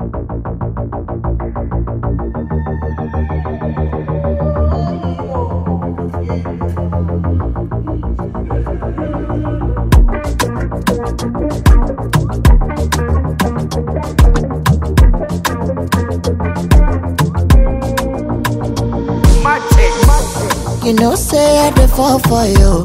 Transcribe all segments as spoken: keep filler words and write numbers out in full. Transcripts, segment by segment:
You know, say I dey fall for you,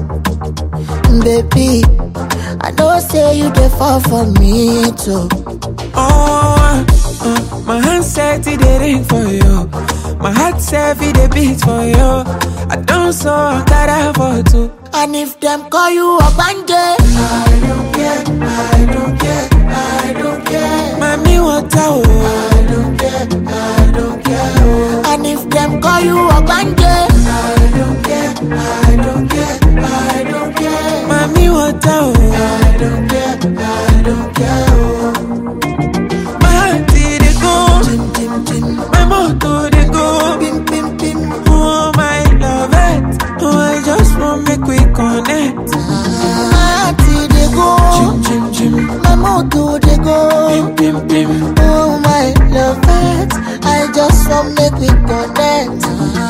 baby. I know, say you dey fall for me too. Oh, uh, my hand said it dey ring for you. My heart said it dey beat for you. I don't so gotta for two. And if them call you a bande, I don't care, I don't care, I don't care. Mami, what I I don't care, I don't care. And if them call you a bande, I don't care, I don't care, I don't care. Mami, what I I don't care, I don't care. My heart did it go, Tim, tim, tim. my motor did go, Pim, pim, pim. oh my love it. Oh, I just want make we connect. My heart dey go, Chim, chim, chim, my motor dey go. pim, pim, pim. Oh my love, I just want make we connect.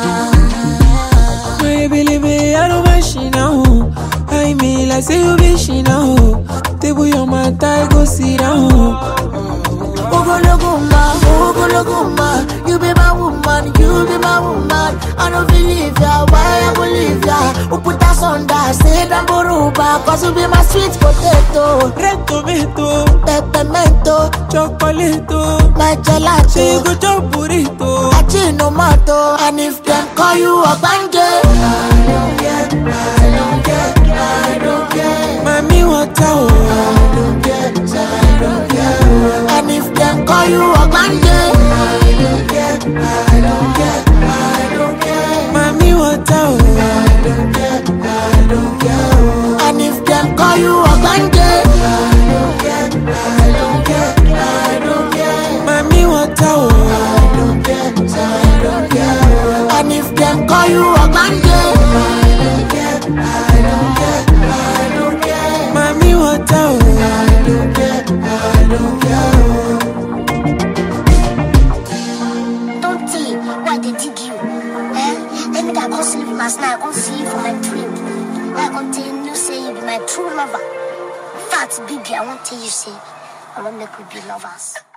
My baby, I don't mind she now. I mean, like say you be she now. Table your mat, I go sit down. Ogologuma, Ogologuma, you be my woman, you be my woman. I don't believe ya, why I believe ya? Who put us on that, say that boruba, cause you be my sweet potato. Red tomato, Peppermento, chocolate, my she gelato, go chop burrito. Achinomato. And if them call you a bande, I don't care, I don't care, I don't care. Mami, what I I don't care, I don't care. And if them call you a bande, I don't care, I don't care, I don't care. Mami, what I I don't care, I don't care. And if them call you a bande, I don't care, I don't care, I don't care. Mami, what I I don't care, I don't care. And if them call you a bande, I don't care, I don't care, I don't care. Mami, what I I don't care, I don't care. Don't see why they dig you. Eh? Let me that go sleep last night. I go see you for my dream. I continue you say you be my true lover. In fact, baby, I won't tell you say I won't make we be lovers.